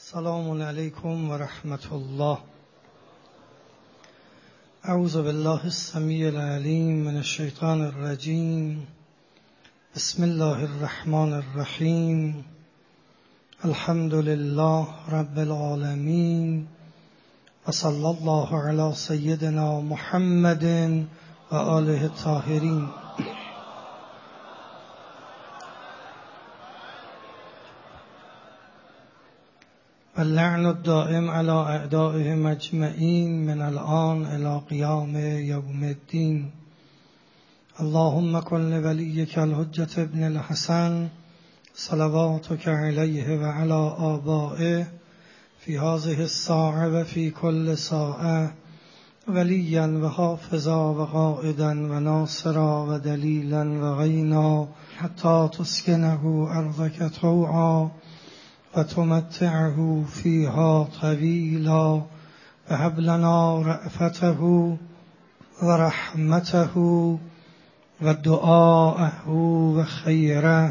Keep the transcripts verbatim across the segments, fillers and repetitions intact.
السلام علیکم و رحمت الله. اعوذ بالله السمیع العلیم من الشیطان الرجیم. بسم الله الرحمن الرحیم. الحمد لله رب العالمین و صلی الله علی سیدنا محمد و آله الطاهرین. واللعن الدائم على اعدائهم اجمعین من الآن الى قیام یوم الدین. اللهم کن لولیک الحجة ابن الحسن صلواتک علیه و علی آبائه فی هذه الساعة و فی کل ساعة ولیا و حافظا و قائدا و ناصرا و دلیلا و غینا حتی تسکنه ارضک طوعا و تمتعه فیها طویلا و هب لنا رأفته و رحمته و دعاءه و خیره.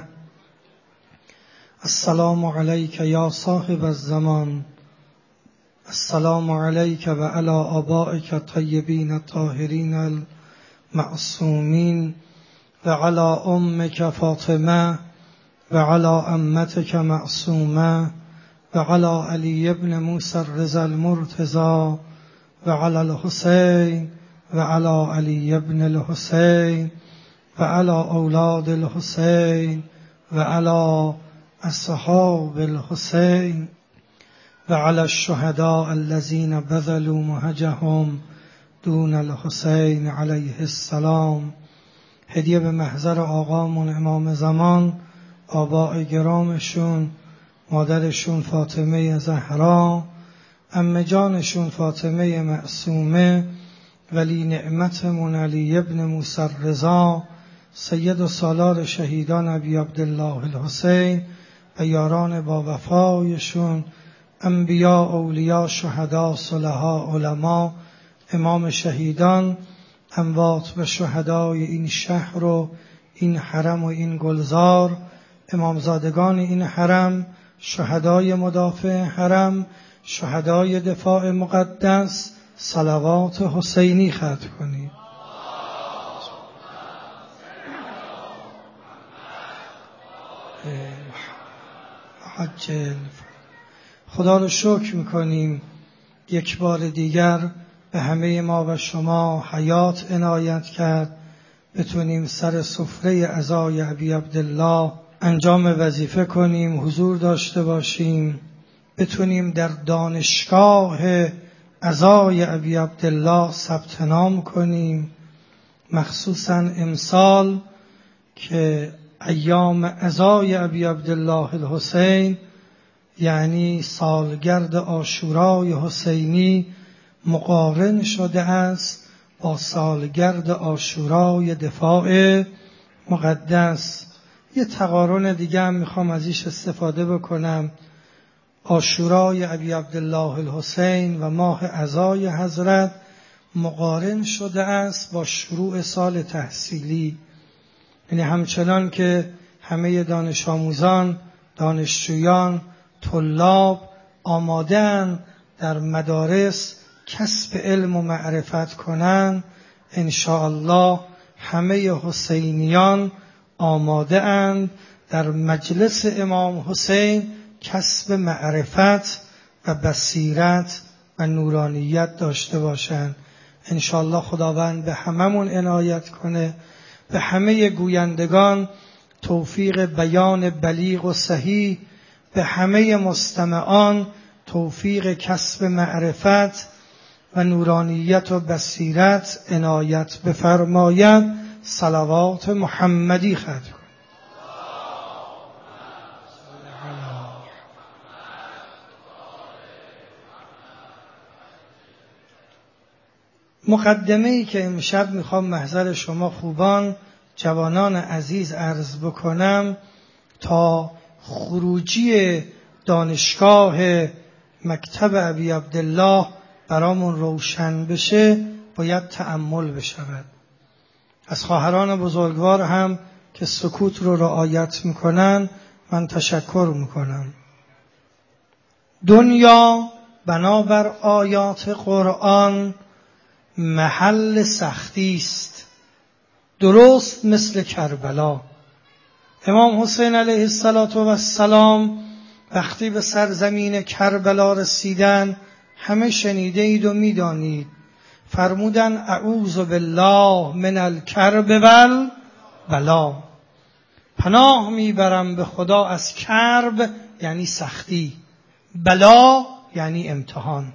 السلام علیک یا صاحب الزمان. السلام علیک و علی آبائک الطیبین الطاهرین المعصومین و علی امک فاطمه و علی عمتک معصومه و علی علی ابن موسی الرضا المرتضی و علی الحسین و علی علی ابن الحسین و علی اولاد الحسین و علی اصحاب الحسین و علی الشهداء الذین بذلوا مهجهم دون الحسین علیه السلام. هدیه به محضر آقامون امام زمان، آباء گرامشون، مادرشون فاطمه زهرا، عمه جانشون فاطمه معصومه، ولی نعمتمون علی ابن موسی الرضا، سید و سالار شهیدان ابی عبدالله الحسین و یاران با وفایشون، انبیا، اولیا، شهدا، صلحا، علما، امام شهیدان، اموات و شهدای این شهر و این حرم و این گلزار، امامزادگان این حرم، شهدای مدافع حرم، شهدای دفاع مقدس، صلوات حسینی ختم کنید. عجل. خدا رو شکر میکنیم یک بار دیگر به همه ما و شما حیات عنایت کرد، بتونیم سر سفره عزای ابی عبدالله انجام وظیفه کنیم، حضور داشته باشیم، بتونیم در دانشگاه عزای ابی عبدالله ثبت نام کنیم، مخصوصا امسال که ایام عزای ابی عبدالله الحسین یعنی سالگرد عاشورای حسینی مقارن شده است با سالگرد عاشورای دفاع مقدس. یه تقارن دیگه هم میخوام ازش استفاده بکنم. عاشورای ابی عبدالله الحسین و ماه عزای حضرت مقارن شده است با شروع سال تحصیلی، یعنی همچنان که همه دانش آموزان، دانشجویان، طلاب آماده‌اند در مدارس کسب علم و معرفت کنند، انشاءالله همه حسینیان آماده اند در مجلس امام حسین کسب معرفت و بصیرت و نورانیت داشته باشند. انشاءالله خداوند به هممون عنایت کنه، به همه گویندگان توفیق بیان بلیغ و صحیح، به همه مستمعان توفیق کسب معرفت و نورانیت و بصیرت عنایت بفرماید. صلوات محمدی ختم کن. مقدمه‌ای که امشب میخوام محضر شما خوبان جوانان عزیز عرض بکنم تا خروجی دانشگاه مکتب ابی عبدالله برامون روشن بشه باید تأمل بشود. از خواهران بزرگوار هم که سکوت رو رعایت میکنن من تشکر میکنم. دنیا بنابر آیات قرآن محل سختی است، درست مثل کربلا. امام حسین علیه السلام وقتی به سرزمین کربلا رسیدن، همه شنیده اید و میدانید، فرمودن اعوذ بالله من الکرب والبلا، پناه میبرم به خدا از کرب یعنی سختی، بلا یعنی امتحان.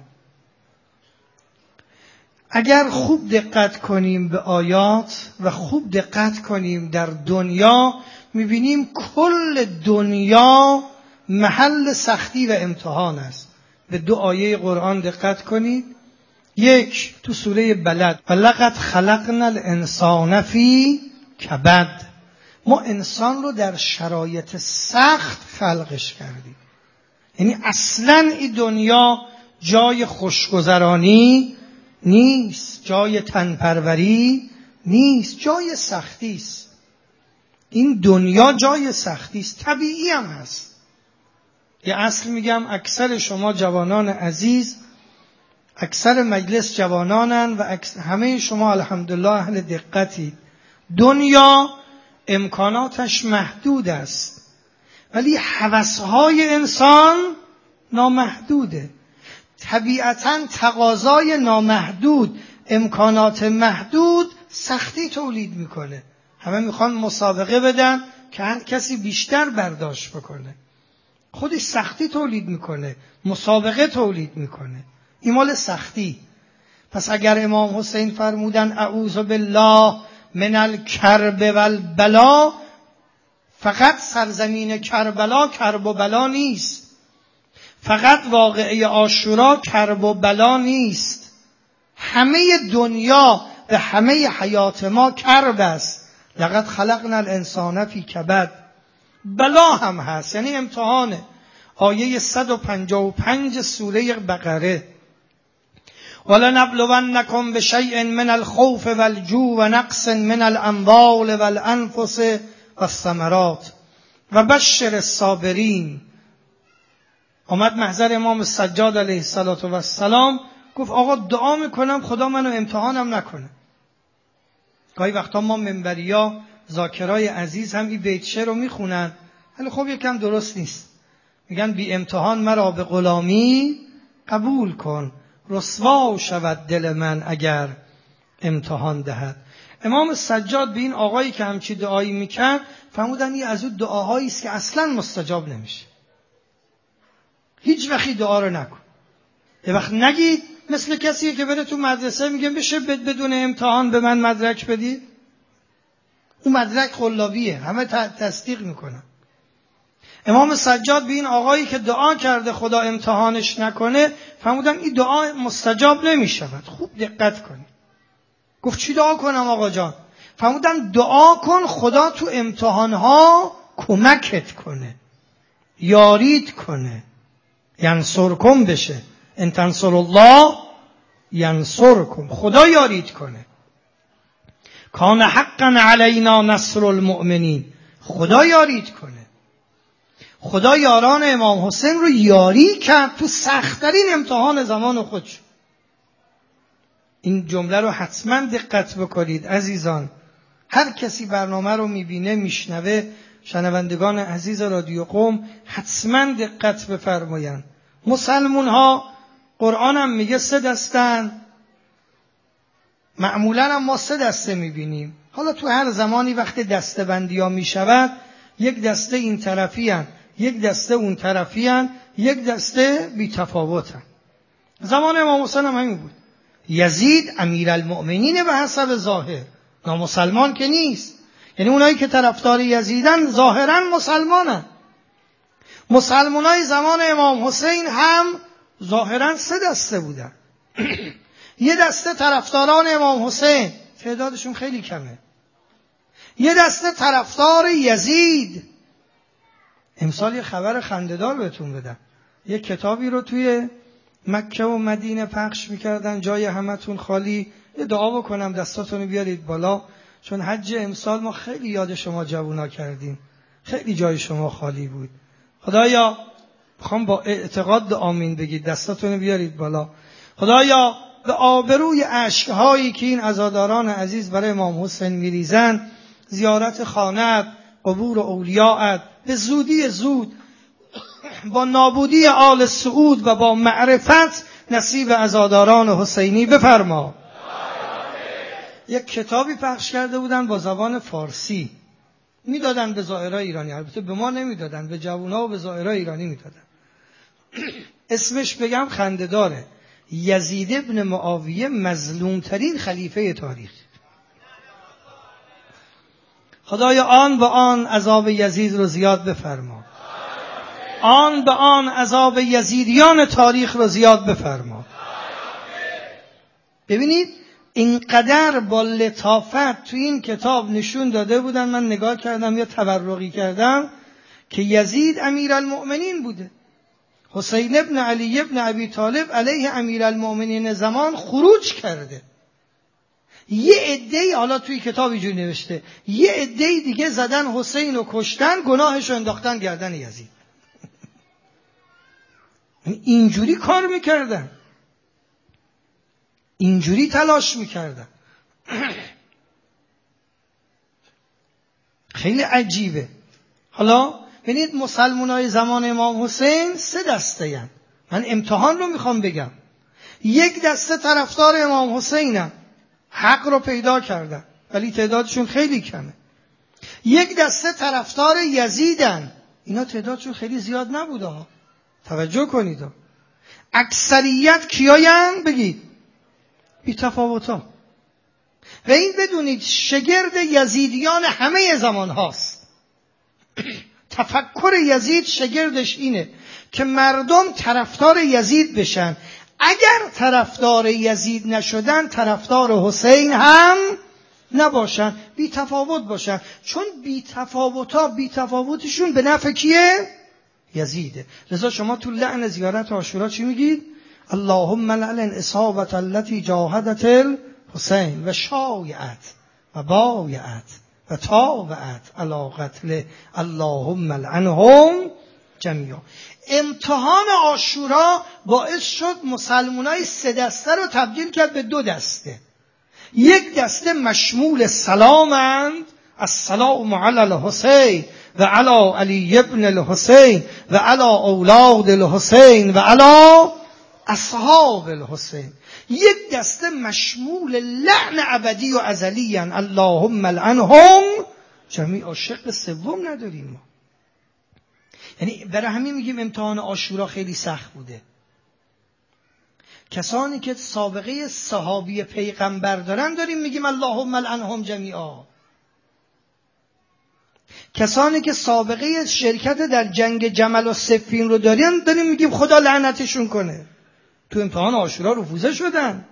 اگر خوب دقت کنیم به آیات و خوب دقت کنیم در دنیا، میبینیم کل دنیا محل سختی و امتحان است. به دو آیه قرآن دقت کنید. یک تو سوره بلد، ولقد خلقنا الانسان فی کبد، ما انسان رو در شرایط سخت خلقش کردیم. یعنی اصلا این دنیا جای خوشگذرانی نیست، جای تنپروری نیست، جای سختی است. این دنیا جای سختی است، طبیعی هم هست. یه اصل میگم، اکثر شما جوانان عزیز، اکثر مجلس جوانانن و همه شما الحمدلله اهل دقتی. دنیا امکاناتش محدود است، ولی هوسهای انسان نامحدوده. طبیعتاً تقاضای نامحدود، امکانات محدود سختی تولید میکنه. همه میخوان مسابقه بدن که هر کسی بیشتر برداشت بکنه. خودش سختی تولید میکنه، مسابقه تولید میکنه. این مال سختی. پس اگر امام حسین فرمودن اعوذ بالله من الکرب والبلا، فقط سرزمین کربلا کرب و بلا نیست، فقط واقعه عاشورا کرب و بلا نیست، همه دنیا و همه حیات ما کرب است. لقد خلقنا الانسان فی کبد. بلا هم هست، یعنی امتحانه. آیه صد و پنجاه و پنج سوره بقره، وَلَنَبْلُوَنَّكُمْ بِشَيْءٍ مِنَ الْخَوْفِ وَالْجُوعِ وَنَقْصٍ مِنَ الْأَمْوَالِ وَالْأَنْفُسِ وَالثَّمَرَاتِ وَبَشِّرِ الصَّابِرِينَ. آمد محضر امام سجاد علیه السلام، گفت آقا دعا میکنم خدا منو امتحانم نکنه. گاهی وقتا ما منبریا ذاکرای عزیز هم این بیت شعر رو میخونن، ولی خب یکم درست نیست. میگن بی امتحان مرا به غلامی قبول کن، رسوا شود دل من اگر امتحان دهد. امام سجاد به این آقایی که همچی دعایی میکرد فرمودن این از اون دعاهایی است که اصلا مستجاب نمیشه. هیچ وقتی دعا رو نکن. یه وقت نگید مثل کسی که بره تو مدرسه میگه بشه بدون امتحان به من مدرک بدید. اون مدرک قلابیه، همه تصدیق میکنن. امام سجاد به این آقایی که دعا کرده خدا امتحانش نکنه فرمودن این دعا مستجاب نمیشود. خوب دقت کنید. گفت چی دعا کنم آقا جان؟ فرمودن دعا کن خدا تو امتحانها کمکت کنه، یارید کنه، ینصرکم بشه. ان تنصر الله ینصرکم، خدا یارید کنه. کان حقا علینا نصر المؤمنین، خدا یارید کنه. خدا یاران امام حسین رو یاری کرد تو سخت‌ترین امتحان زمان خودش. این جمله رو حتما دقت بکنید عزیزان. هر کسی برنامه رو میبینه میشنوه، شنوندگان عزیز رادیو قم حتما دقت بفرمایند. مسلمون ها قرآن هم میگه سه دستن، معمولا هم ما سه دسته میبینیم. حالا تو هر زمانی وقتی دسته بندی ها میشود، یک دسته این طرفی هن، یک دسته اون طرفی هن، یک دسته بی تفاوت هن. زمان امام حسین هم همین بود. یزید امیر المؤمنین به حسب ظاهر، نامسلمان که نیست. یعنی اونایی که طرفدار یزیدن ظاهرا مسلمانن. مسلمانای زمان امام حسین هم ظاهرا سه دسته بودن. یه دسته طرفداران امام حسین، تعدادشون خیلی کمه. یه دسته طرفدار یزید. امسال یه خبر خنده‌دار بهتون بدم. یه کتابی رو توی مکه و مدینه پخش میکردن، جای همتون خالی. یه دعا بکنم دستاتونو بیارید بالا، چون حج امسال ما خیلی یاد شما جوونا کردیم، خیلی جای شما خالی بود. خدایا میخوام با اعتقاد آمین بگید، دستاتونو بیارید بالا. خدایا به آبروی اشکهایی که این عزاداران عزیز برای امام حسین میریزن، زیارت خانه‌ات، قبور اولیاءت به زودی زود با نابودی آل سعود و با معرفت نصیب عزاداران حسینی بفرما. یک کتابی پخش کرده بودن با زبان فارسی، میدادن به زائرای ایرانی، البته به ما نمیدادن، به جوونا و به زائرای ایرانی میدادن. اسمش بگم خنده داره، یزید ابن معاویه مظلوم ترین خلیفه تاریخ. خدایا آن به آن عذاب یزید رو زیاد بفرما، آن به آن عذاب یزیدیان تاریخ رو زیاد بفرما. ببینید اینقدر با لطافت تو این کتاب نشون داده بودن، من نگاه کردم یا تبرقی کردم، که یزید امیرالمؤمنین بوده، حسین ابن علی ابن ابی طالب علیه امیرالمؤمنین زمان خروج کرده. یه عده‌ای، حالا توی کتاب اینجوری نوشته، یه عده‌ای دیگه زدن حسین رو کشتن، گناهش رو انداختن گردن یزید. اینجوری کار میکردن، اینجوری تلاش میکردن. خیلی عجیبه. حالا ببینید مسلمانای زمان امام حسین سه دسته هستند. من امتحان رو میخوام بگم. یک دسته طرفدار امام حسینن، حق رو پیدا کردن ولی تعدادشون خیلی کمه. یک دسته طرفدار یزیدن، اینا تعدادشون خیلی زیاد نبوده ها، توجه کنید. اکثریت کیاین؟ بگید بی تفاوتا. و این بدونید شگرد یزیدیان همه زمان هاست. تفکر یزید شگردش اینه که مردم طرفدار یزید بشن، اگر طرفدار یزید نشدن طرفدار حسین هم نباشن، بی تفاوت باشن، چون بی تفاوتا بی تفاوتشون به نفع کیه؟ یزیده. لذا شما تو لعن زیارت عاشورا چی میگید؟ اللهم لعن اصابت التي جاهدت الحسین و شایعت و بایعت و تابعت علی قتل، اللهم لعنهم جمیعا. امتحان عاشورا باعث شد مسلمانای سه دسته رو تبدیل کرد به دو دسته. یک دسته مشمول سلامند، السلام علی الحسین و علی علی ابن الحسین و علی اولاد الحسین و علی اصحاب الحسین. یک دسته مشمول لعن ابدی و ازلی ان اللهم لعنهم جمیعا. شق سوم نداریم ما. یعنی برای همین میگیم امتحان عاشورا خیلی سخت بوده. کسانی که سابقه صحابی پیغمبر دارن داریم میگیم اللهم لعنهم جمیعا. کسانی که سابقه شرکت در جنگ جمل و صفین رو داریم داریم میگیم خدا لعنتشون کنه. تو امتحان عاشورا رفوزه شدن.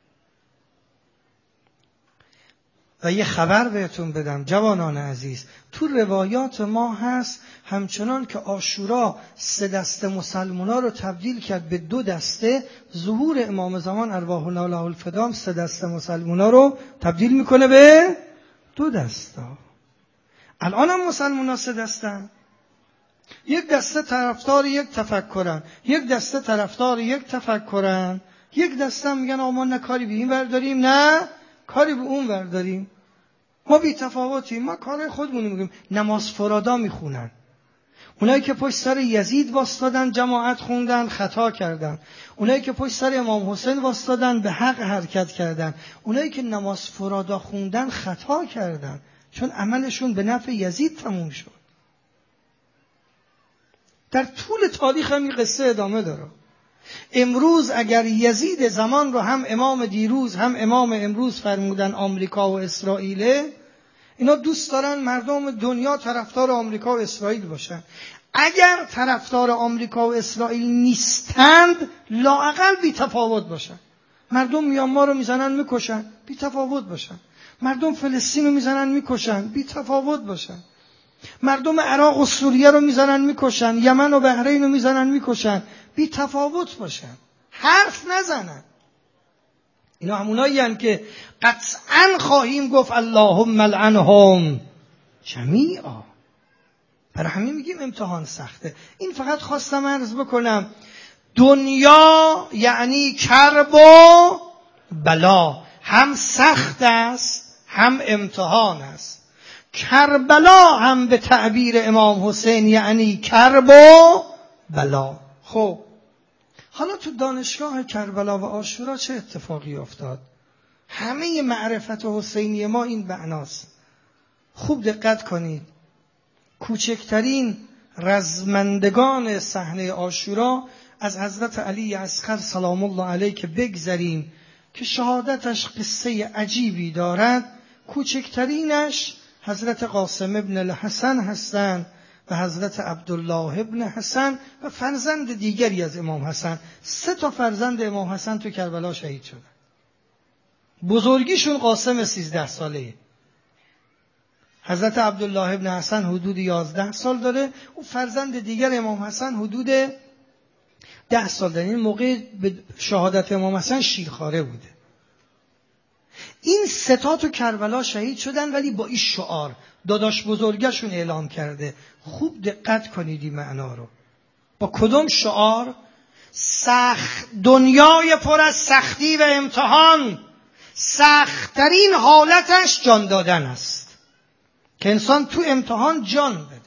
و یه خبر بهتون بدم جوانان عزیز، تو روایات ما هست همچنان که عاشورا سه دسته مسلمونا رو تبدیل کرد به دو دسته، ظهور امام زمان ارواح الله الفدام سه دسته مسلمونا رو تبدیل میکنه به دو دسته. الان هم مسلمونا سه دستن، یک دسته طرفدار یک تفکرن، یک دسته طرفدار یک تفکرن، یک دسته میگن آقا ما نه کاری به این ور داریم نه کاری به اون ور داریم، ما بی تفاوتیم، ما کار خودمون میگیم. نماز فرادا میخونن. اونایی که پشت سر یزید واسطادن جماعت خوندن خطا کردن، اونایی که پشت سر امام حسین واسطادن به حق حرکت کردن، اونایی که نماز فرادا خوندن خطا کردن، چون عملشون به نفع یزید تموم شد. در طول تاریخ هم این قصه ادامه داره. امروز اگر یزید زمان رو هم امام دیروز هم امام امروز فرمودن آمریکا و اسرائیل، اینا دوست دارن مردم دنیا طرفدار آمریکا و اسرائیل باشن. اگر طرفدار آمریکا و اسرائیل نیستند لااقل بی تفاوت باشن. مردم میانمار رو میزنن میکشن، بی تفاوت باشن. مردم فلسطین رو میزنن میکشن، بی تفاوت باشن. مردم عراق و سوریه رو میزنن میکشن، یمن و بحرین رو میزنن میکشن، بی تفاوت باشن، حرف نزنن. اینا همونایی هستند که قطعاً خواهیم گفت اللهم لعنهم جمیعا. برای همین میگیم امتحان سخته. این فقط خواستم عرض بکنم دنیا یعنی کرب و بلا، هم سخت است هم امتحان است. کربلا هم به تعبیر امام حسین یعنی کرب و بلا. خب حالا تو دانشگاه کربلا و عاشورا چه اتفاقی افتاد؟ همه معرفت حسینی ما این معناست. خوب دقت کنید، کوچکترین رزمندگان صحنه عاشورا از حضرت علی اصغر سلام الله علیه که بگذریم که شهادتش قصه عجیبی دارد، کوچکترینش حضرت قاسم ابن الحسن هستند و حضرت عبدالله ابن حسن و فرزند دیگری از امام حسن. سه تا فرزند امام حسن تو کربلا شهید شدن. بزرگیشون قاسم سیزده ساله، حضرت عبدالله ابن حسن حدود یازده سال داره، او فرزند دیگر امام حسن حدود ده سال داره. این موقع به شهادت امام حسن شیرخواره بوده. این سه تا تو کربلا شهید شدن، ولی با این شعار داداش بزرگشون اعلام کرده. خوب دقت کنید این معنا رو. با کدوم شعار؟ سخت دنیای پر از سختی و امتحان، سخت‌ترین حالتش جان دادن است، که انسان تو امتحان جان بده.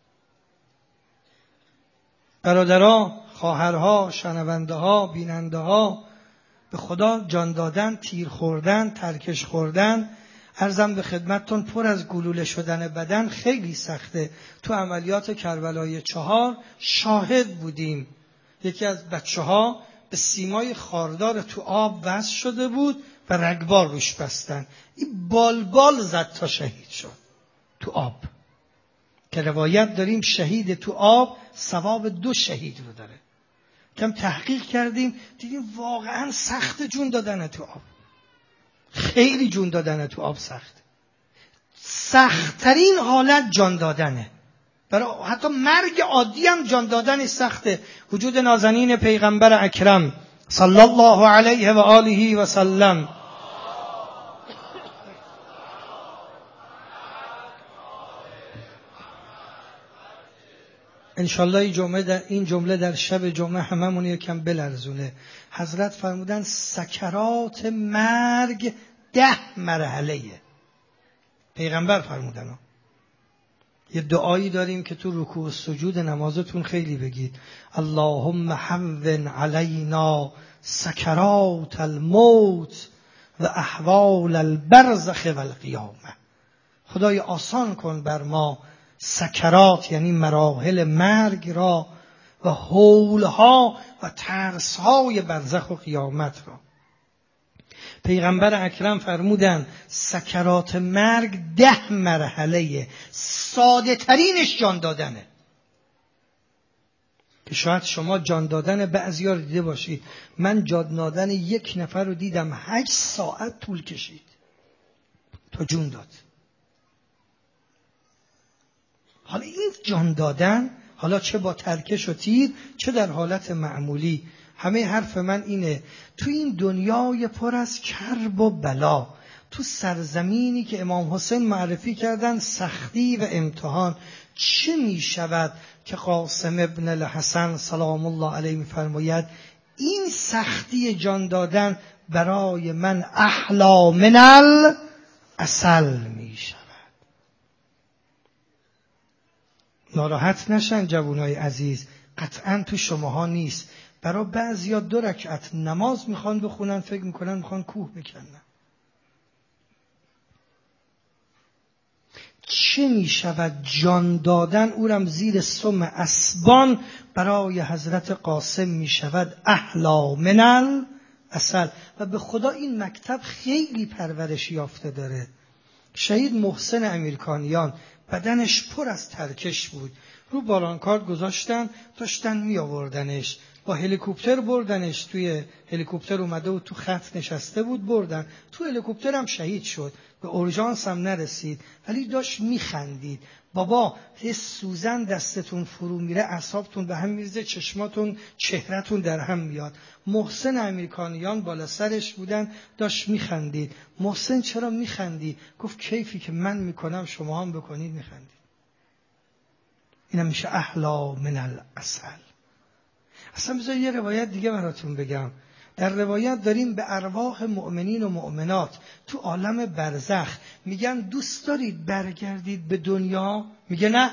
برادرها، خواهرها، شنونده ها، بیننده ها، به خدا جان دادن، تیر خوردن، ترکش خوردن، عرضم به خدمتتون پر از گلوله شدن بدن خیلی سخته. تو عملیات کربلای چهار شاهد بودیم. یکی از بچه ها به سیمای خاردار تو آب وصل شده بود و رگبار روش بستن. این بال بال زد تا شهید شد تو آب، که روایت داریم شهید تو آب ثواب دو شهید رو داره. کم تحقیق کردیم دیدیم واقعا سخت جون دادن تو آب، خیلی جون دادن تو آب سخت. سختترین حالت جان دادنه. برای حتی مرگ عادی هم جان دادن سخته. وجود نازنین پیغمبر اکرم صلی الله علیه و آله و سلم انشالله این جمله در این جمله در شب جمعه هممون یکم بلرزونه. حضرت فرمودن سکرات مرگ ده مرحله. پیغمبر فرمودن. یه دعایی داریم که تو رکوع و سجود نمازتون خیلی بگید. اللهم هون علینا سکرات الموت و احوال البرزخ و القیامه. خدای آسان کن بر ما سکرات یعنی مراحل مرگ را و هولها و ترسهای برزخ و قیامت را. پیغمبر اکرم فرمودن سکرات مرگ ده مرحله، ساده ترینش جان دادنه. که شاید شما جان دادن بعضیا رو دیده باشید. من جان دادن یک نفر رو دیدم هشت ساعت طول کشید تا جون داد. حالا این جان دادن، حالا چه با ترکش و تیر چه در حالت معمولی، همه حرف من اینه تو این دنیای پر از کرب و بلا، تو سرزمینی که امام حسین معرفی کردن سختی و امتحان، چه می شود که قاسم ابن الحسن سلام الله علیه می فرماید این سختی جان دادن برای من احلا من العسل می شود. ناراحت نشن جوانای عزیز، قطعا تو شماها نیست. برای بعضیا دو رکعت نماز میخوان بخونن فکر میکنن میخوان کوه بکنن. چه میشود جان دادن اورم زیر سم اسبان برای حضرت قاسم میشود احلا من العسل. و به خدا این مکتب خیلی پرورش یافته داره. شهید محسن امیرکانیان بدنش پر از ترکش بود، رو بارانکارد گذاشتن داشتن می آوردنش، با هلیکوپتر بردنش. توی هلیکوپتر اومده و تو خط نشسته بود، بردن تو هلیکوپتر هم شهید شد، به اورژانس هم نرسید، ولی داشت میخندید. بابا یه سوزن دستتون فرو میره، اعصابتون به هم میریزه، چشماتون چهرهتون در هم میاد. محسن امیرکانیان بالا سرش بودن داشت میخندید. محسن چرا میخندی؟ گفت کیفی که من میکنم شما هم بکنید میخندید. اینم میشه احلا من العسل. اصلا بذار یه روایت دیگه براتون بگم. در روایت داریم به ارواح مؤمنین و مؤمنات تو عالم برزخ میگن دوست دارید برگردید به دنیا؟ میگه نه.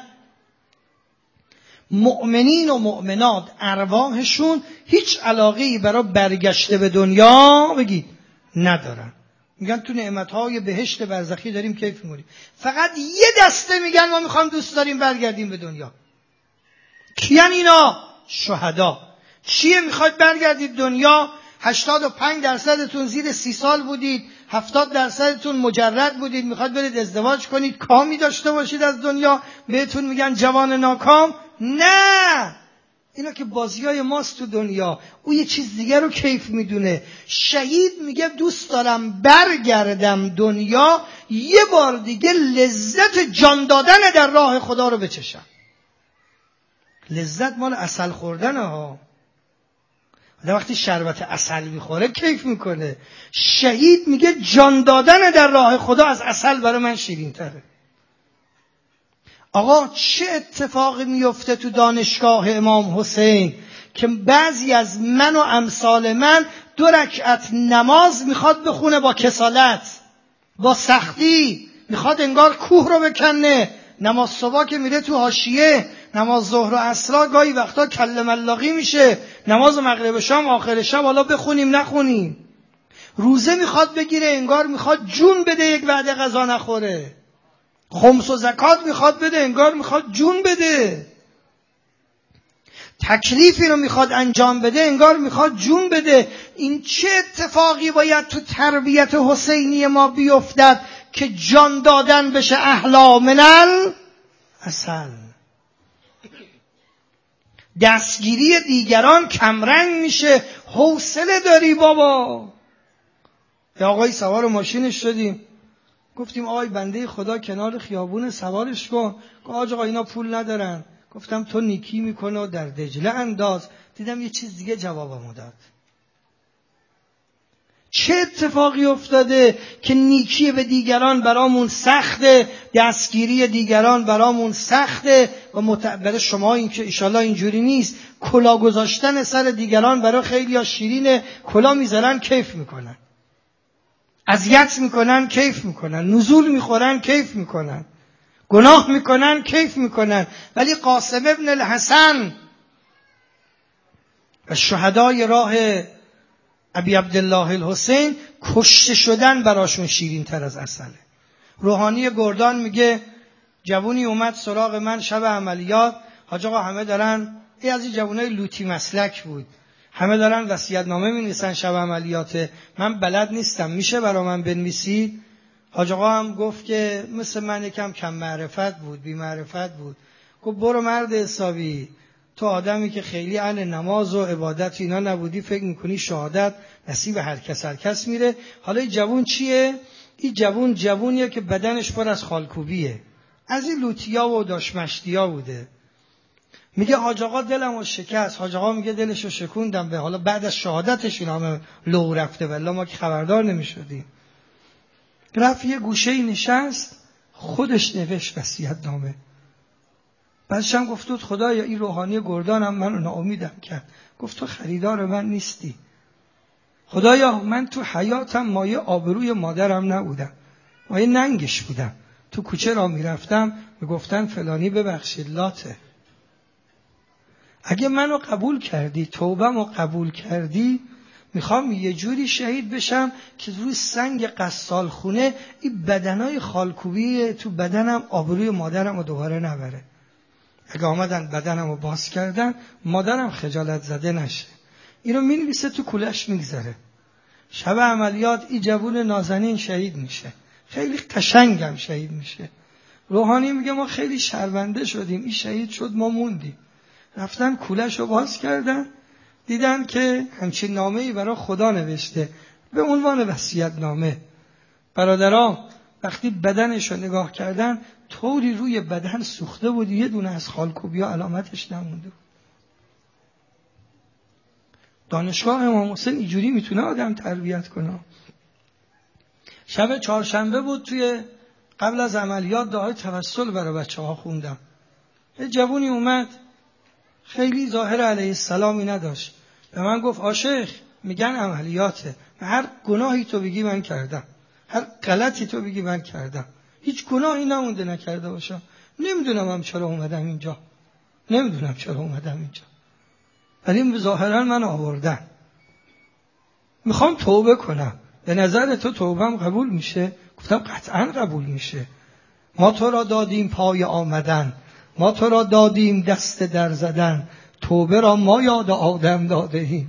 مؤمنین و مؤمنات ارواحشون هیچ علاقه‌ای برای برگشته به دنیا بگید ندارن. میگن تو نعمتهای بهشت برزخی داریم کیف می‌کنیم. فقط یه دسته میگن ما میخوام دوست داریم برگردیم به دنیا. کیان اینا؟ شهدا. چیه میخواید برگردید دنیا؟ هشتاد و پنج درصدتون زیر سی سال بودید، هفتاد درصدتون مجرد بودید، میخواید برید ازدواج کنید، کامی داشته باشید از دنیا، بهتون میگن جوان ناکام. نه، اینا که بازیای ماست تو دنیا. او یه چیز دیگه رو کیف میدونه. شهید میگه دوست دارم برگردم دنیا، یه بار دیگه لذت جان دادن در راه خدا رو بچشم. لذت مال عسل خوردن ها. آدم وقتی شربت عسل میخوره کیف میکنه. شهید میگه جان دادن در راه خدا از عسل برای من شیرین تره. آقا چه اتفاقی میفته تو دانشگاه امام حسین که بعضی از من و امثال من دو رکعت نماز میخواد بخونه با کسالت، با سختی، میخواد انگار کوه رو بکنه. نماز صبح که میره تو حاشیه، نماز ظهر و عصر گاهی وقتا کله ملاقی میشه، نماز مغرب شام آخر شب حالا بخونیم نخونیم. روزه میخواد بگیره انگار میخواد جون بده یک وعده غذا نخوره. خمس و زکات میخواد بده انگار میخواد جون بده. تکلیفی رو میخواد انجام بده انگار میخواد جون بده. این چه اتفاقی باید تو تربیت حسینی ما بیفتد که جان دادن بشه احلا من العسل. دستگیری دیگران کمرنگ میشه. حوصله داری بابا؟ یه آقایی سوار ماشینش شدیم، گفتیم آقای بنده خدا کنار خیابون سوارش کن. گفت آقا اینا پول ندارن. گفتم تو نیکی میکنه و در دجله انداز. دیدم یه چیز دیگه جوابمو داد. چه اتفاقی افتاده که نیکی به دیگران برامون سخته، دستگیری دیگران برامون سخته و متعبر شما این که انشالله اینجوری نیست. کلا گذاشتن سر دیگران برای خیلی ها شیرینه. کلا میذارن کیف میکنن، اذیت میکنن کیف میکنن، نزول میخورن کیف میکنن، گناه میکنن کیف میکنن. ولی قاسم ابن الحسن و شهدای راه ابی عبدالله الحسین کشته شدن براشون شیرین تر از عسله. روحانی گردان میگه جوونی اومد سراغ من شب عملیات. حاج آقا همه دارن، ای از این جوونای لوتی مسلک بود، همه دارن وصیت‌نامه می‌نویسن شب عملیات، من بلد نیستم، میشه برا من بنویسید؟ حاج آقا هم گفت که مثل من یکم کم معرفت بود، بی معرفت بود. گفت برو مرد حسابی، تو آدمی که خیلی اهل نماز و عبادت اینا نبودی، فکر میکنی شهادت نصیب هر کس هر کس میره. حالا این جوون چیه؟ این جوون جوونیه که بدنش پر از خالکوبیه، از این لوتیا و داشمشتیا بوده. میگه حاج آقا دلمو شکست. حاج آقا میگه دلشو شکوندم به، حالا بعد از شهادتش اینا همه لو رفته، والله ما که خبردار نمیشدیم. رفت یه گوشه‌ای نشست، خودش نوشت وصیت‌نامه. بعدش هم گفت خدایا این روحانی گردانم منو ناامیدم کرد. گفت تو خریدار من نیستی. خدایا من تو حیاتم مایه آبروی مادرم نبودم، مایه ننگش بودم. تو کوچه را میرفتم میگفتن فلانی ببخشید لاته. اگه منو قبول کردی، توبه‌مو قبول کردی، میخوام یه جوری شهید بشم که روی سنگ قصال خونه این بدنای خالکوبی تو بدنم آبروی مادرم رو دوباره نبره. اگه آمدن بدنم رو باز کردن مادرم خجالت زده نشه. اینو مینویسه تو کولش میگذاره. شب عملیات این جوون نازنین شهید میشه، خیلی قشنگم شهید میشه. روحانی میگه ما خیلی شرمنده شدیم، این شهید شد ما موندیم. رفتن کولش رو باز کردن، دیدن که همچین نامه‌ای برای خدا نوشته به عنوان وصیت‌نامه. برادران وقتی بدنش رو نگاه کردن طوری روی بدن سوخته بود یه دونه از خالکوبیا علامتش نمونده. دانشگاه امام حسین اینجوری میتونه آدم تربیت کنه. شب چهارشنبه بود، توی قبل از عملیات دعای توسل برای بچه ها خوندم. یه جوونی اومد خیلی ظاهر علیه السلامی نداشت، به من گفت آشیخ میگن عملیاته، هر گناهی تو بگی من کردم، هر غلطی تو بگی من کردم، هیچ گناهی نمونده نکرده باشم. نمیدونم هم چرا اومدم اینجا، نمیدونم چرا اومدم اینجا، ولی ظاهرا من آوردن. میخوام توبه کنم، به نظر تو توبهم قبول میشه؟ گفتم قطعا قبول میشه. ما تو را دادیم پای آمدن، ما تو را دادیم دست در زدن، توبه را ما یاد آدم داده ایم.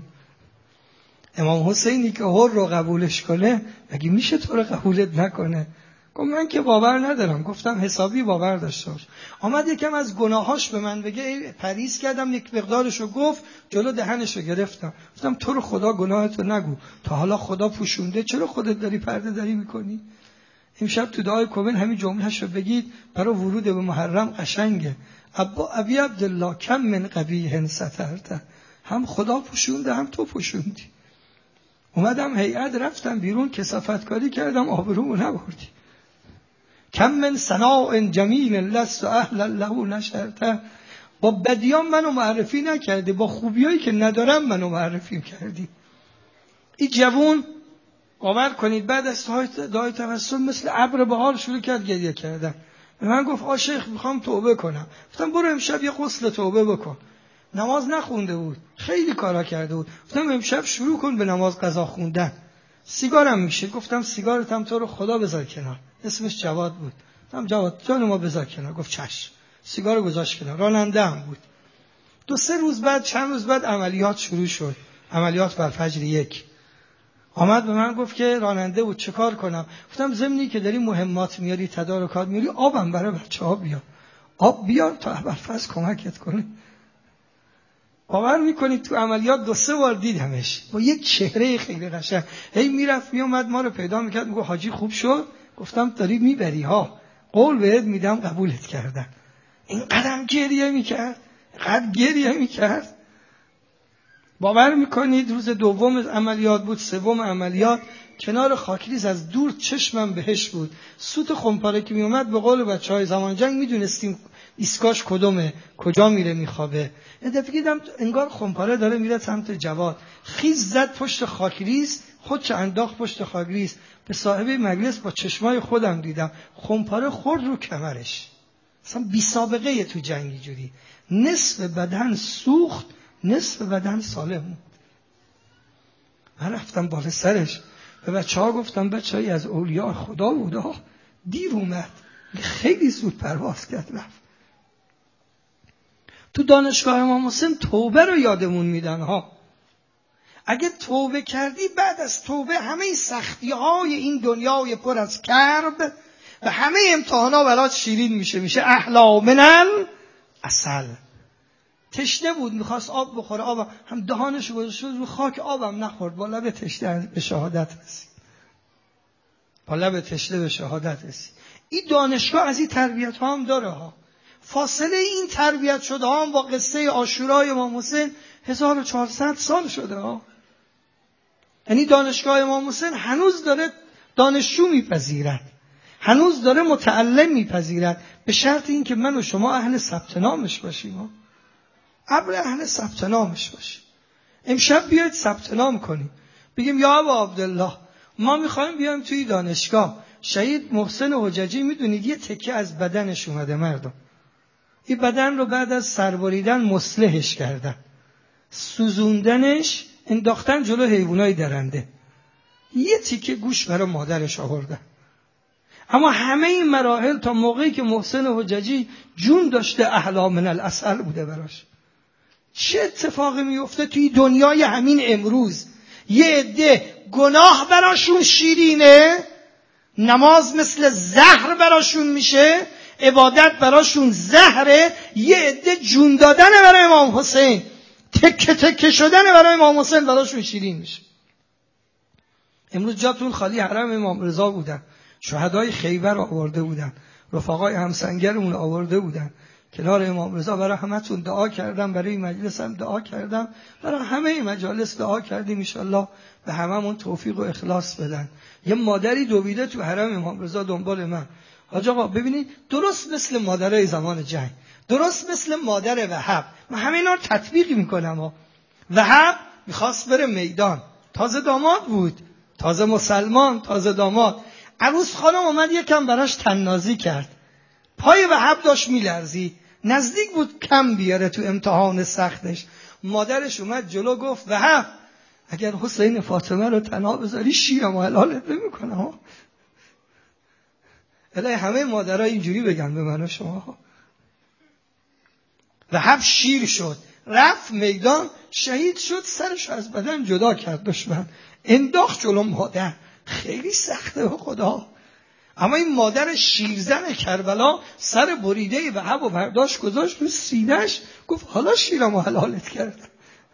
امام حسینی که هر رو قبولش کنه مگه میشه تو رو قبولت نکنه؟ گفت من که باور ندارم. گفتم حسابی باور داشته باش. آمد یکم از گناهاش به من بگه، پریز کردم، یک مقدارشو گفت، جلو دهنشو گرفتم. گفتم تو رو خدا گناهتو نگو، تا حالا خدا پوشونده، چرا خودت داری پرده داری میکنی؟ امشب تو دعای کومن همین جملهشو بگید، برای ورود به محرم قشنگه. ابا ابی عبدالله کم من قبیح سترته، هم خدا پوشونده هم تو پوشوندی. اومدم هیئت رفتم بیرون، کثافت کاری کردم، آبرومو نبردی. کم من صناع جمیل لست اهل له نشرته، با بدیام منو معرفی نکردی، با خوبیایی که ندارم منو معرفی کردی. این جوون باور کنید بعد از دعای توسل مثل ابر بهار شروع کرد گریه کردن. به من گفت آ شیخ میخوام توبه کنم. گفتم برو امشب یه غسل توبه بکن. نماز نخونده بود، خیلی کارا کرده بود. گفتم امشب شروع کن به نماز قضا خوندن. سیگارم میشه. گفتم سیگارت هم تو رو خدا بذار کنار. اسمش جواد بود. گفتم جواد جان ما بذار کنار. گفت چشم. سیگارو گذاشت کنار. راننده هم بود. دو سه روز بعد، چند روز بعد عملیات شروع شد. عملیات بر فجر یک. آمد به من گفت که راننده بود چه کار کنم؟ گفتم ضمنی که داری مهمات میاری، تدارکات میاری، آبم برای بچه‌ها بیار. آب بیار تا ابوالفضل کمکت کنه. باور میکنید تو عملیات دو سه بار دیدمش با یک چهره خیلی قشنگ، هی میرفت میومد ما رو پیدا میکرد، میگه حاجی خوب شد؟ گفتم داری میبری ها، قول بهت میدم قبولت کردن. این قدم گریه میکرد، قد گریه میکرد. باور میکنید روز دوم عملیات بود، سوم عملیات کنار خاکریز از دور چشمم بهش بود. سوت خمپاره که میومد به قول بچهای زمان جنگ میدونستیم ایسکاش کدومه، کجا میره میخوابه. یه دفعه دیدم انگار خمپاره داره میره سمت جواد، خیز زد پشت خاکریز، خودش انداخت پشت خاکریز. به صاحب مجلس با چشمای خودم دیدم خمپاره خورد رو کمرش. اصلا بی سابقه تو جنگی جوری، نصف بدن سوخت، نصف بدن سالم بود. من رفتم بالا سرش، به بچه ها گفتم بچه های از اولیاء خدا بوده ها، دیر اومد، خیلی زود پرواز کرد رفت. تو دانشگاه امام حسین توبه رو یادمون میدن ها. اگه توبه کردی، بعد از توبه همه سختی های این دنیای پر از کرب و همه امتحانا برات شیرین میشه، میشه احلا من العسل. تشنه بود میخواست آب بخوره، آب هم دهانش گذاشت رو خاک، آبم نخورد، با لب تشنه به شهادت رسید. با لب تشنه به شهادت رسید. این دانشگاه از این تربیت ها هم داره ها. فاصله این تربیت شده ها هم با قصه عاشورای امام حسین هزار و چهارصد سال شده ها. یعنی دانشگاه امام حسین هنوز داره دانشجو میپذیرد، هنوز داره متعلم میپذیرد، به شرط این که من و شما اهل ثبت نامش باشیم ها. ابر اهل ثبت نامش باشیم. امشب بیاید ثبت نام کنیم، بگیم یا ابا عبدالله ما میخوایم بیایم توی دانشگاه. شهید محسن حججی میدونید یه تکه از بدنش اومده مردم، این بدن رو بعد از سربریدن مصلحش کردن، سوزوندنش، انداختن جلو حیوانای درنده، یه تیکه گوش برای مادرش آوردن. اما همه این مراحل تا موقعی که محسن حججی جون داشته احلا من العسل بوده براش. چه اتفاقی میفته توی دنیای همین امروز؟ یه عده گناه براشون شیرینه، نماز مثل زهر براشون میشه، عبادت براشون زهره. یه عده جون دادن برای امام حسین، تکه تکه شدن برای امام حسین براشون شیرین میشه. امروز جاتون خالی حرم امام رضا بودن، شهدای خیبر آورده بودن، رفقای همسنگرمون آورده بودن کنار امام رضا، برای همتون دعا کردم، برای مجلس هم دعا کردم، برای همه مجالس دعا کردیم ان شاءالله به هممون توفیق و اخلاص بدن. یه مادری دویده تو حرم امام رضا دنبال من، حاج آقا ببینید درست مثل مادرای زمان جنگ، درست مثل مادر وهب. من همه اینا رو تطبیق میکنم. وهب میخواست بره میدان، تازه داماد بود، تازه مسلمان، تازه داماد. عروس خانم اومد یکم براش تنازی کرد، پای وهب داشت میلرزی، نزدیک بود کم بیاره تو امتحان سختش. مادرش اومد جلو گفت وهب اگر حسین فاطمه رو تنها بذاری شیرم و حلالت نمیکنم. الهی همه مادرها اینجوری بگن به من و شما. وهب شیر شد، رفت میدان، شهید شد، سرش از بدن جدا کرد دشمن، انداخت جلو مادر. خیلی سخته به خدا. اما این مادر شیرزن کربلا سر بریده وهب و برداشت گذاشت رو سینه‌اش، گفت حالا شیرم و حلالت کرد.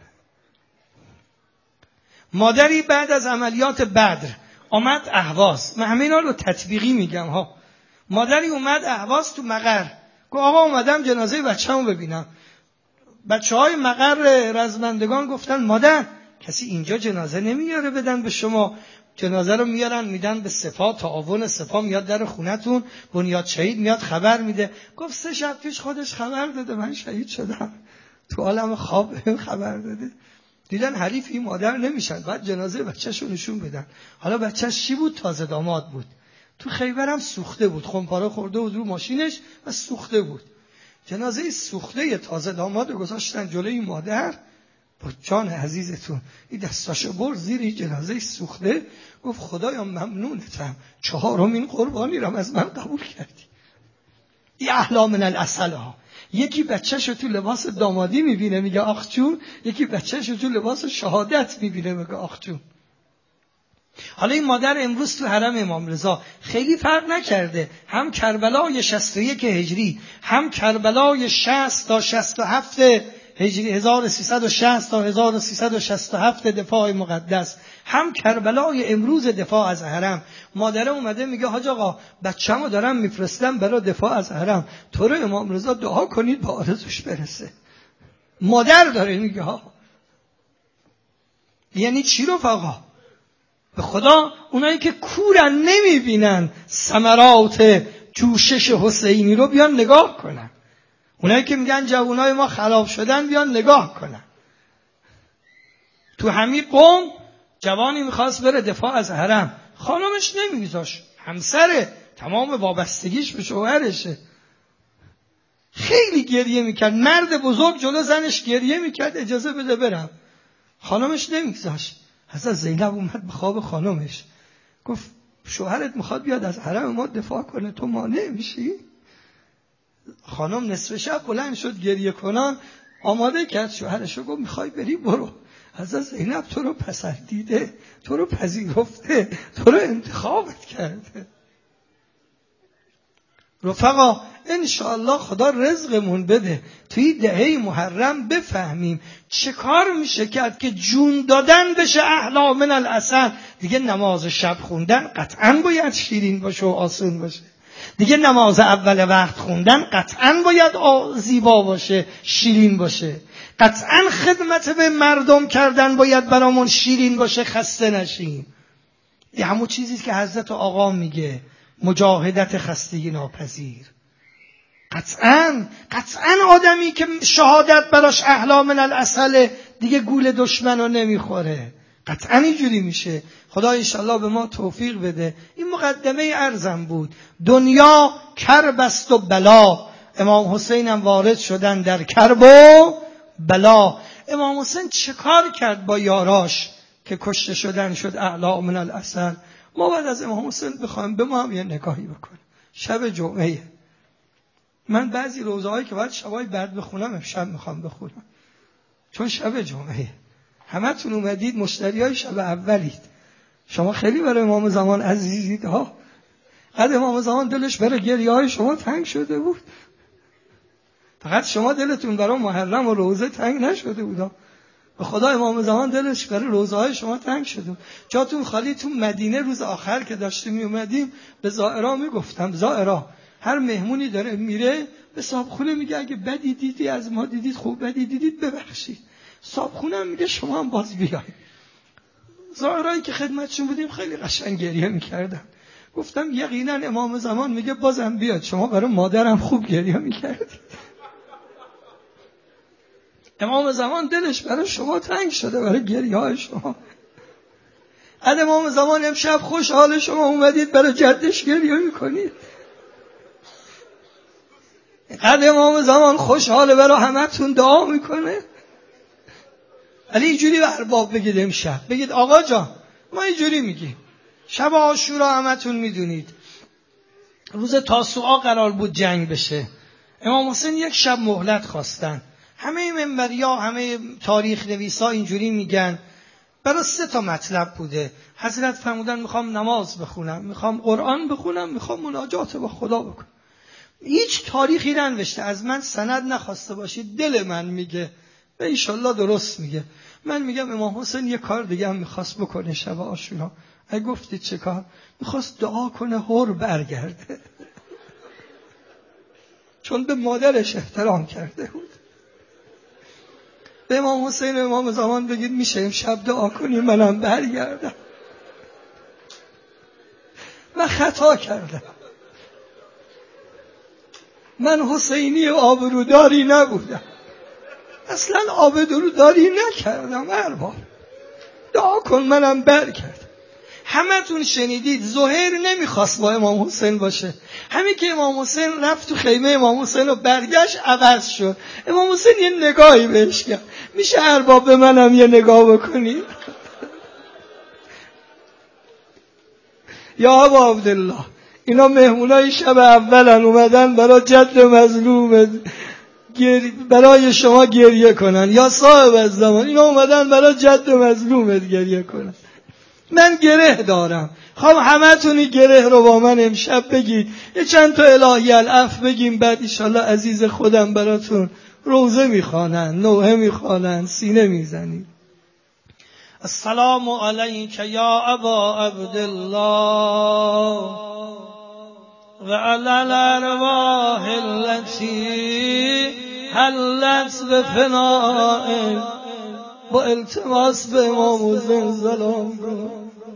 مادری بعد از عملیات بدر آمد اهواز. من همه اینا رو تطبیقی میگم ها. مادری اومد اهواز تو مقر، گفت آقا اومدم جنازه بچه‌مو ببینم. بچه‌های مقر رزمندگان گفتن مادر کسی اینجا جنازه نمیاره بدن به شما، جنازه رو میارن میدن به سپاه، تعاون سپاه میاد در خونتون، بنیاد شهید میاد خبر میده. گفت سه شب پیش خودش خبر داده من شهید شدم، تو عالم خواب خبر داده. دیدن حریف این مادر نمیشن، بعد جنازه بچه‌شو نشون بدن. حالا بچه‌ش چی بود؟ تازه داماد بود. تو خیبر هم سوخته بود، خمپاره خورده بود رو ماشینش و سوخته بود. جنازه سوخته تازه داماد رو گذاشتن جلوی مادر. با جان عزیزتون این دستاشو برد زیر این جنازه سوخته، گفت خدایا ممنونتم، چهارمین قربانی رو از من قبول کردی. این احلا من العسل ها. یکی بچه‌شو تو لباس دامادی میبینه میگه آخ جون، یکی بچه‌شو تو لباس شهادت میبینه میگه آخ جون. حالا این مادر امروز تو حرم امام رضا خیلی فرق نکرده، هم کربلای شصت و یک هجری، هم کربلای شصت تا شصت و هفت هجری، هزار و سیصد و شصت تا هزار و سیصد و شصت و هفت دفاع مقدس، هم کربلای امروز دفاع از حرم. مادر اومده میگه حاج آقا بچه‌مو دارم میفرستم برای دفاع از حرم، تو رو امام رضا دعا کنید با آرزوش برسه. مادر داره میگه ها. یعنی چی رو آقا؟ به خدا اونایی که کورن نمیبینن ثمرات جوشش حسینی رو بیان نگاه کنن. اونایی که میگن جوانای ما خراب شدن بیان نگاه کنن. تو همین قوم جوانی میخواست بره دفاع از حرم، خانمش نمیگذاشت، همسره، تمام وابستگیش به شوهرشه. خیلی گریه میکرد، مرد بزرگ جلو زنش گریه میکرد اجازه بده برم، خانمش نمیگذاشت. حضرت زینب اومد به خواب خانمش، گفت شوهرت میخواد بیاد از حرم ما دفاع کنه، تو مانع میشی؟ خانم نصف شب بلند شد گریه کنان، آماده کرد شوهرشو، گفت میخوای بری برو، حضرت زینب تو رو پسندیده، تو رو پذیرفته، تو رو انتخابت کرده. رفقا انشاءالله خدا رزقمون بده توی دهه محرم بفهمیم چه کار میشه کرد که جون دادن بشه احلا من العسل. دیگه نماز شب خوندن قطعاً باید شیرین باشه و آسون باشه. دیگه نماز اول وقت خوندن قطعاً باید زیبا باشه، شیرین باشه. قطعاً خدمت به مردم کردن باید برامون شیرین باشه، خسته نشیم. این همون چیزی که حضرت آقا میگه، مجاهدت خستگی ناپذیر. قطعاً قطعاً آدمی که شهادت براش احلا من العسل دیگه گول دشمن رو نمیخوره، قطعاً اینجوری میشه. خدا انشالله به ما توفیق بده. این مقدمه عرضم بود. دنیا کرب است و بلا، امام حسین هم وارد شدن در کرب و بلا. امام حسین چه کار کرد با یاراش که کشته شدن شد احلا من العسل؟ ما بعد از امام حسین بخوایم به ما هم یه نگاهی بکنیم. شب جمعه من بعضی روزهایی که باید شبای بعد بخونم امشب میخوام بخونم، چون شب جمعه همه تون اومدید مشتری های شب اولید. شما خیلی برای امام زمان عزیزید ها. قد امام زمان دلش برای گریه های شما تنگ شده بود، فقط شما دلتون برای محرم و روزه تنگ نشده بود. به خدا امام زمان دلش برای روزه های شما تنگ شده. جاتون خالی. تو مدینه روز آخر که داشتیم می اومدیم به زائرا میگفتم زائرا هر مهمونی داره میره به صاحبخونه میگه اگه بدی دیدی از ما دیدید، خوب بدی دیدید ببخشید. صاحبخونه هم میگه شما هم باز بیاید. زائرایی که خدمتشون بودیم خیلی قشنگ گریه میکردن. گفتم یقینا امام زمان میگه بازم بیاد، شما برای مادرم خوب گریه میکردید. امام زمان دلش برای شما تنگ شده، برای گریه های شما. بعد امام زمان امشب خوشحال شما اومدید برای جدش گریه میکنید. بعد امام زمان خوشحاله برای همتون دعا میکنه. ولی اینجوری به ارباب بگید امشب، بگید آقا جان ما اینجوری میگیم شب عاشورا همتون میدونید روز تاسوعا قرار بود جنگ بشه. امام حسین یک شب مهلت خواستن. همه منبریا، همه تاریخ نویسا اینجوری میگن. برای سه تا مطلب بوده. حضرت فرمودن میخوام نماز بخونم، میخوام قرآن بخونم، میخوام مناجات با خدا بکنم. هیچ تاریخی ننوشته، از من سند نخواسته باشید، دل من میگه و انشالله درست میگه. من میگم امام حسین یه کار دیگه هم میخواست بکنه شب عاشورا. اگه گفتید چه کار؟ میخواست دعا کنه هور برگرده، چون به مادرش احترام کرده بود. به امام حسین امام زمان بگید میشه امشب دعا کنی منم برگردم، من خطا کردم، من حسینی آبروداری نبودم، اصلا آبروداری نکردم. ارباب دعا کن منم برگردم. همتون شنیدید زهیر نمیخواست با امام حسین باشه. همین که امام حسین رفت تو خیمه امام حسین و برگشت عوض شد. امام حسین یه نگاهی بهش کرد. میشه ارباب به منم یه نگاه بکنی؟ یا ابا عبدالله اینا مهمونای شب اولن، اومدن برای جد مظلوم برای شما گریه کنن. یا صاحب از زمان اینا اومدن برای جد مظلومت گریه کنن. من گره دارم، خواهم همه تونی گره رو با من امشب بگید، یه چند تا الهی العفو بگیم، بعد ایشالله عزیز خودم براتون روزه میخوانن، نوحه میخوانن، سینه میزنید. السلام علیک یا ابا عبدالله و علی الارواح التي حلت بفنائه. با التماس به امام حسین سلام کن.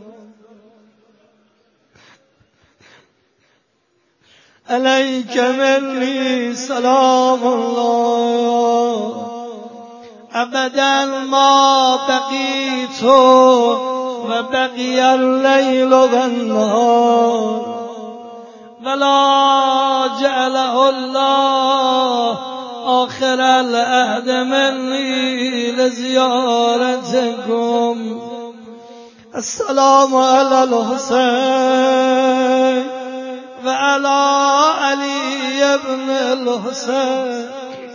علیک منی سلام الله ابدا ما بقیت و بقی اللیل و النهار ولا جعله الله آخر العهد منی لزیارتکم. السلام علی الحسین و علی علی ابن الحسین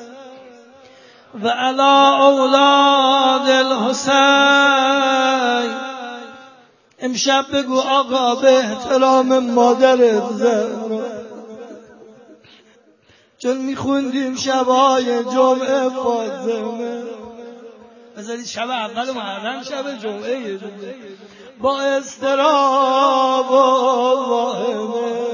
و علی اولاد الحسین. امشب بگو آقا به احترام مادرت زهرا، چون میخوندیم شبای جمعه فاطمه، بذارید شب اول محرم شب جمعه با اضطراب و واهمه.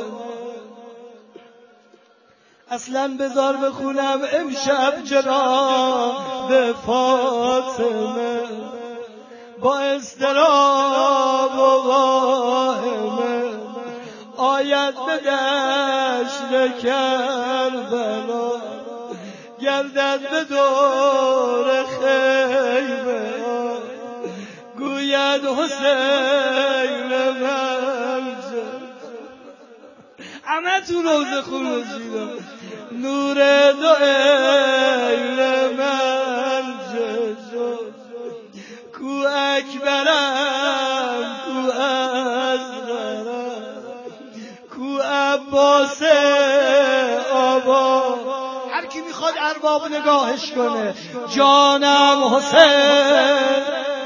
اصلا بذار بخونم امشب جناب فاطمه با اضطراب و واهمه آید به دشت کربلا، گردد به دور خیمه، گوید حسین من همه تو روز خروجیدم نور دو ایل من جد کو اکبرم کو اصغرم کو عباس آبا. هر کی میخواد ارباب نگاهش کنه. جانم حسین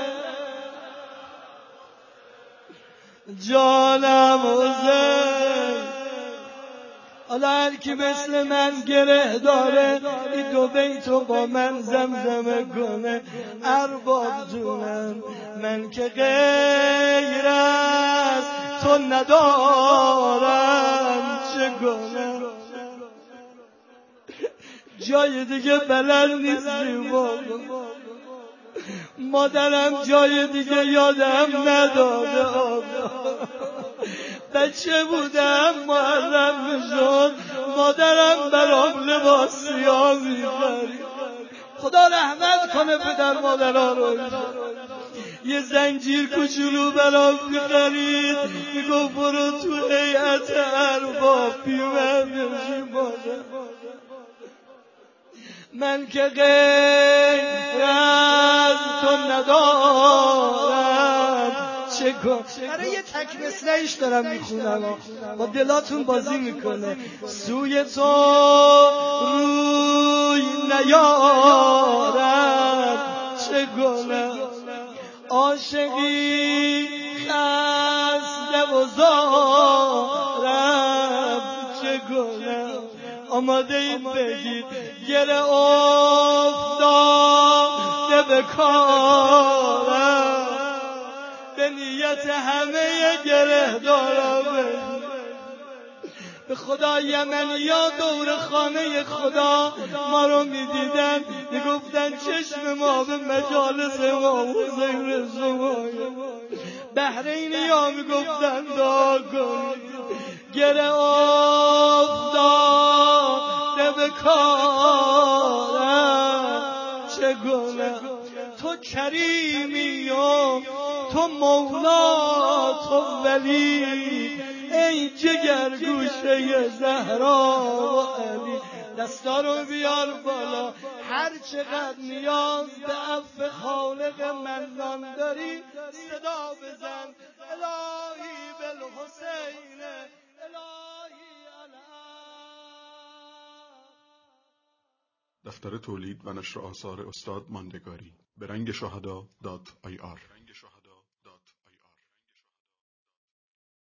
جانم حسین. حالا هر کی مثل من گره داره این دو بیتو با من زمزمه کنه. ارباب جونم من که غیر از تو ندارم چه کنم، جای دیگه بلد نیستی بابا، مادرم جای دیگه یادم نداده آقا. بچه بودم محرم شد مادرم برام لباس سیاه می‌خرید، خدا رحمت کنه پدر مادرها رو. یه زنجیر کوچولو برام می‌خرید، میگفت برو تو هیئت ارباب پیوند بشین باشه. من که غیر از تو ندارم چه کن. برای یه تک مصرعش دارم میخونم، با دلاتون بازی میکنه. سوی تو روی نیارم چه کنم، عاشقی خسته و زارم چه کنم. آماده این بگید گره افتاده به کارم، به نیت همه گره دارم. به خدا یمنیا دور خانه خدا ما رو میدیدن، میگفتن چشم ما به مجالس ما حسین شمایه. بحرینی ها میگفتن دعا کنید گره افتاده به کارم چه کنم. تو کریمی و تو مولا تو ولی، ای جگر گوشه زهرا و علی. دستا رو بیار بالا، هر چقدر نیاز به عفو خالق منان داری صدا بزن. الهی بالحسین الهی الان. دفتر تولید و نشر آثار استاد ماندگاری به رنگ شهدا دات آی آر